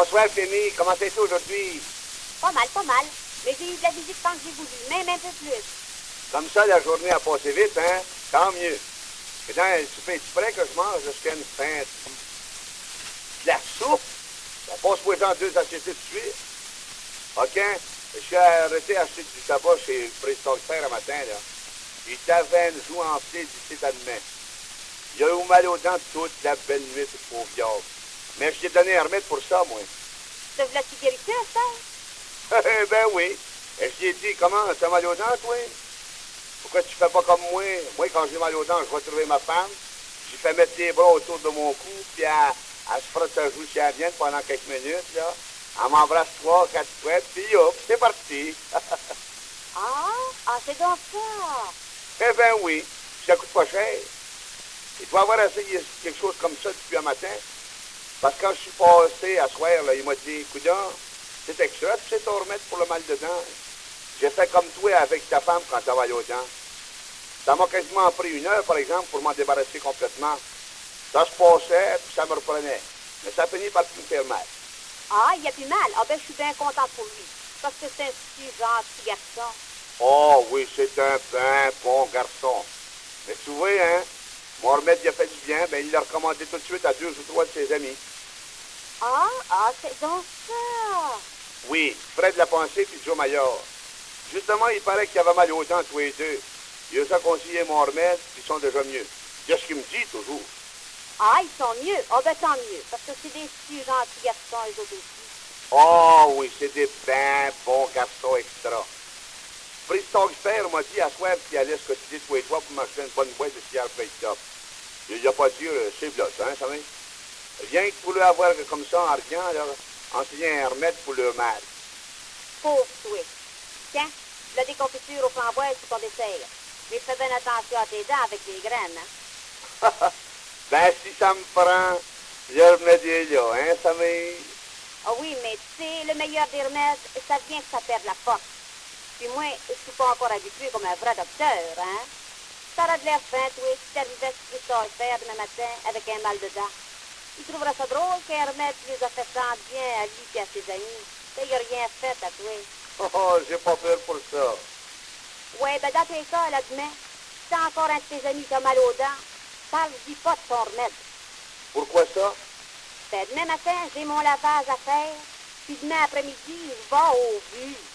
Bonsoir, Fémi. Comment c'est aujourd'hui? Pas mal, pas mal. Mais j'ai eu de la visite quand j'ai voulu, même un peu plus. Comme ça, la journée a passé vite, hein? Tant mieux. Et dans le souper, tu prêt que je mange jusqu'à une fin? De la soupe? Passe-moi dans 2 assiettes de suite. OK? Je suis arrêté acheter du tabac chez Préhistorique Père un matin, là. Il t'avait une joue enflée d'ici à demain. Il a eu mal aux dents toute la belle nuit, ce pauvre diable. Mais je t'ai donné un remède pour ça, moi. Te v'là-tu guéri ça? Ben oui. Et je t'ai dit, comment, t'as mal aux dents, toi? Pourquoi tu fais pas comme moi? Moi, quand j'ai mal aux dents, je vais trouver ma femme. J'ai fait mettre les bras autour de mon cou, puis elle se frotte un joue chez la vienne pendant quelques minutes, là. Elle m'embrasse 3, 4 fois, puis hop, c'est parti. C'est donc ça. Eh ben oui, ça coûte pas cher. Il doit avoir essayé quelque chose comme ça depuis un matin. Parce que quand je suis passé à soir, là, il m'a dit, coudonc, c'est extra, tu sais ton remède pour le mal de dents. J'ai fait comme toi avec ta femme quand t'as mal aux dents. Ça m'a quasiment pris 1 heure, par exemple, pour m'en débarrasser complètement. Ça se passait, puis ça me reprenait. Mais ça finit par me faire mal. Il a plus mal. Ben, je suis bien contente pour lui. Parce que c'est un si gentil garçon. Oh oui, c'est un ben bon garçon. Mais tu vois, hein, mon remède il a fait du bien, ben il l'a recommandé tout de suite à 2 ou 3 de ses amis. C'est donc ça. Oui, Fred Lapensée puis Joe Maillard. Justement, il paraît qu'il avait mal aux dents tous les deux. Il a conseillé mon remède, puis ils sont déjà mieux. C'est ce qu'il me dit toujours. Ils sont mieux. Ben, tant mieux. Parce que c'est des si gentils garçons, les autres aussi. Oh oui, c'est des ben bons garçons extra. Préhistorique Père m'a dit à soir qu'il allait se cotiser tous les toits pour m'acheter une bonne boîte de cigare Fake Top. Il a pas dit, c'est bloc, hein, ça va? Rien que pour lui avoir comme ça en argent, là, enseigner un remède pour le mal. Pauvre toi. Tiens, la déconfiture aux framboises pour ton dessert. Mais fais bien attention à tes dents avec les graines, hein? Ben, si ça me prend, le remède est là, hein, ça Oui, mais tu sais, le meilleur des remèdes, ça vient que ça perde la force. Puis moi, je suis pas encore habitué comme un vrai docteur, hein? T'aurais de l'air fin, toi, si t'arrivais sur Christophe faire demain matin avec un mal de dents. Il trouverait ça drôle qu'un remède les a fait sentir bien à lui et à ses amis. Ça, il a rien fait à toi. Oh, j'ai pas peur pour ça. Ouais, ben dans tes cas, là, demain, si t'as encore un de tes amis qui a mal aux dents, parle-y pas de ton remède. Pourquoi ça? Ben, demain matin, j'ai mon lavage à faire, puis demain après-midi, je vais au vu.